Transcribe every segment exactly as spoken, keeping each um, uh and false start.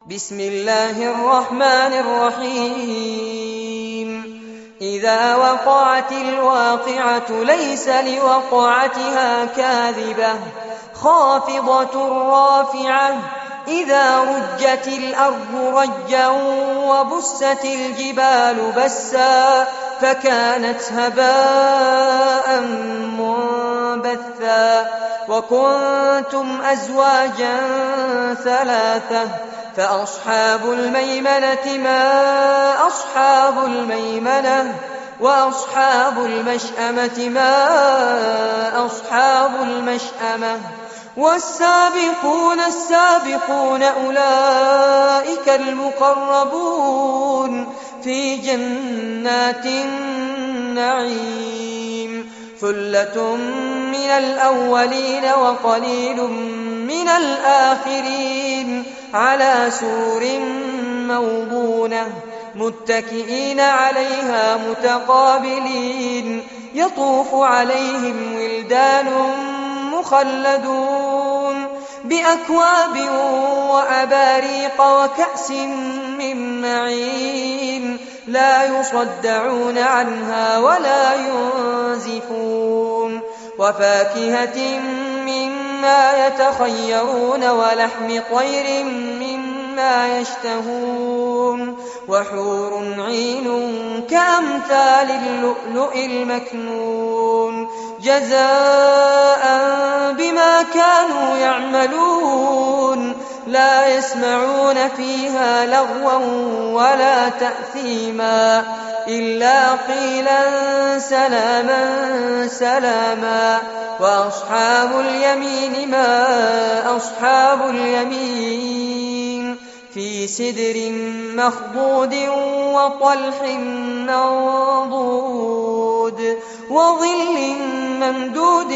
بسم الله الرحمن الرحيم إذا وقعت الواقعة ليس لوقعتها كاذبة خافضة رافعة إذا رجت الأرض رجا وبست الجبال بسا فكانت هباء منبثا وكنتم أزواجا ثلاثة فأصحاب الميمنة ما أصحاب الميمنة وأصحاب المشأمة ما أصحاب المشأمة والسابقون السابقون أولئك المقربون في جنات النعيم ثلة من الأولين وقليل من الآخرين على سور موضونة متكئين عليها متقابلين يطوف عليهم ولدان مخلدون بأكواب وأباريق وكأس من معين لا يصدعون عنها ولا ينزفون وفاكهة مما يتخيرون ولحم طير مما يشتهون وحور عين كأمثال اللؤلؤ المكنون جزاء بما كانوا يعملون لا يسمعون فيها لغوا ولا تأثيما إلا قيلا سلاما سلاما وأصحاب اليمين ما أصحاب اليمين في سدر مخضود وطلح منضود وظل ممدود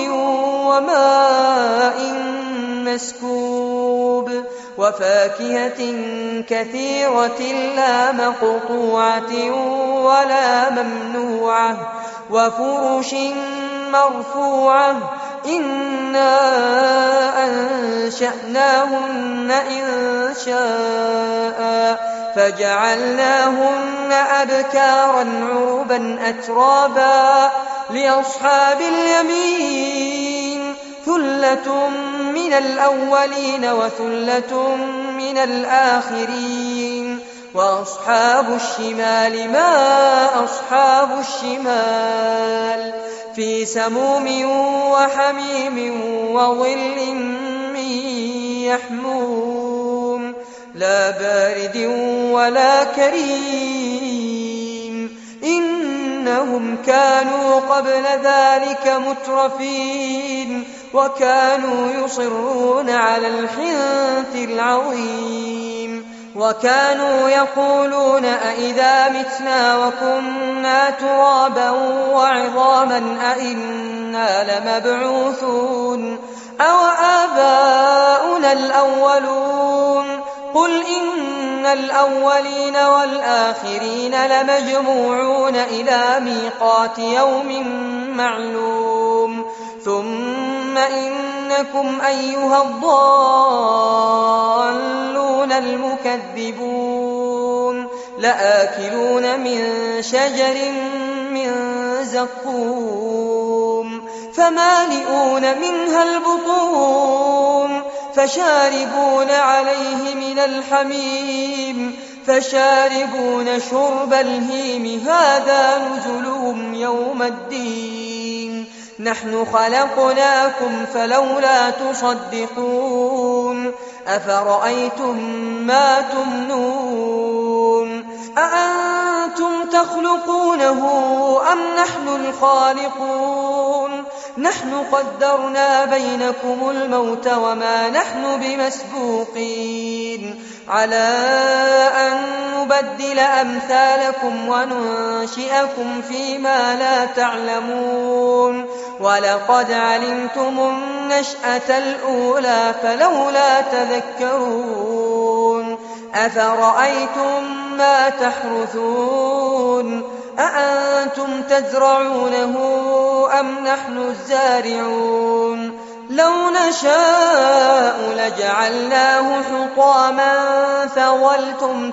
وماء مسكوب وفاكهة كثيرة لا مقطوعة ولا ممنوعة وفرش مرفوعة إنا أنشأناهن إن شاء فجعلناهن أبكارا عربا أترابا لأصحاب اليمين ثلة من الأولين وثلة من الآخرين وأصحاب الشمال ما أصحاب الشمال في سموم وحميم وظل من يحموم لا بارد ولا كريم إنهم كانوا قبل ذلك مترفين وكانوا يصرون على الحنث العظيم وكانوا يقولون أئذا متنا وكنا ترابا وعظاما أئنا لمبعوثون أو آباؤنا الأولون قل إن الأولين والآخرين لمجموعون إلى ميقات يوم معلوم ثم إنكم أيها الضالون المكذبون لآكلون من شجر من زقوم فمالئون منها البطون فشاربون عليه من الحميم فشاربون شرب الهيم هذا نزلهم يوم الدين نحن خلقناكم فلولا تصدقون أفرأيتم ما تمنون أأنتم تخلقونه أم نحن الخالقون نحن قدرنا بينكم الموت وما نحن بمسبوقين على أن نبدل أمثالكم وننشئكم فيما لا تعلمون ولقد علمتم النشأة الأولى فلولا تذكرون أفرأيتم ما تحرثون أأنتم تزرعونه أم نحن الزارعون لو نشاء لجعلناه حطاما فظلتم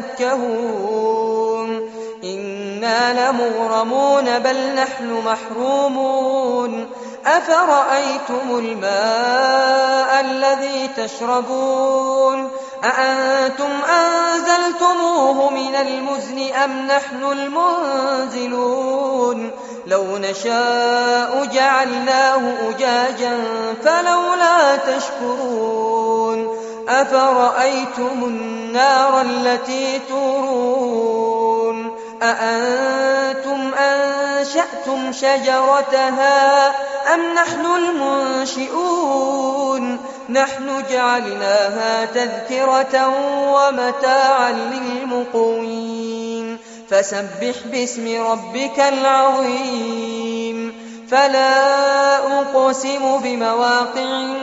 تفكهون إنا لمغرمون بل نحن محرومون أفرأيتم الماء الذي تشربون أأنتم أنزلتموه من المزن أم نحن المنزلون لو نشاء جعلناه أجاجا فلولا تشكرون أفرأيتم النار التي تورون أأنتم أنشأتم شجرتها أم نحن المنشئون نحن جعلناها تذكرة ومتاعا للمقوين فسبح باسم ربك العظيم فلا أقسم بمواقع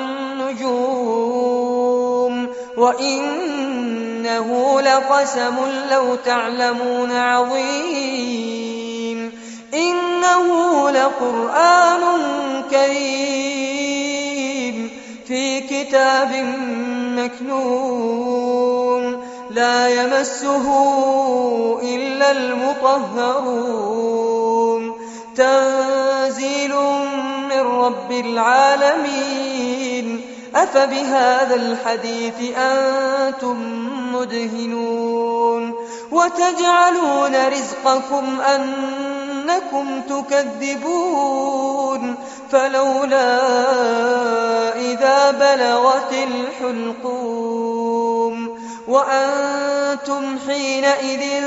النجوم وإنه لقسم لو تعلمون عظيم إنه لقرآن كريم في كتاب مكنون لا يمسه إلا المطهرون تنزيل من رب العالمين أفبهذا الحديث أنتم مدهنون وتجعلون رزقكم أنكم تكذبون فلولا إذا بلغت الحلقوم وأنتم حينئذ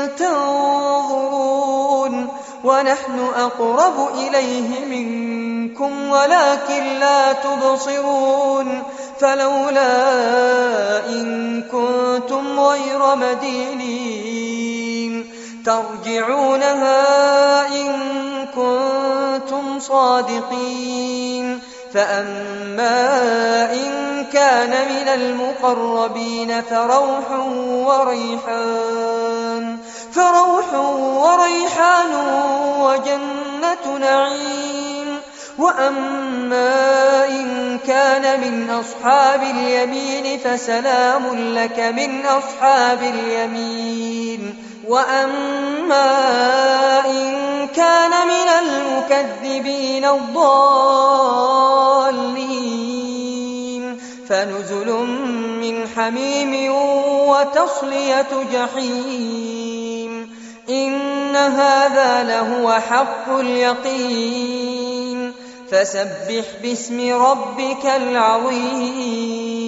تنظرون ونحن أقرب إليه منكم ولكن لا تبصرون فلولا إن كنتم غير مدينين ترجعونها إن كنتم صادقين فأما إن كان من المقربين فروح وريحان فروح وريحان وجنة نعيم وأما إن كان من أصحاب اليمين فسلام لك من أصحاب اليمين وأما إن كان من المكذبين الضالين فنزل من حميم وتصلية جحيم إن هذا لهو حق اليقين فسبح باسم ربك العظيم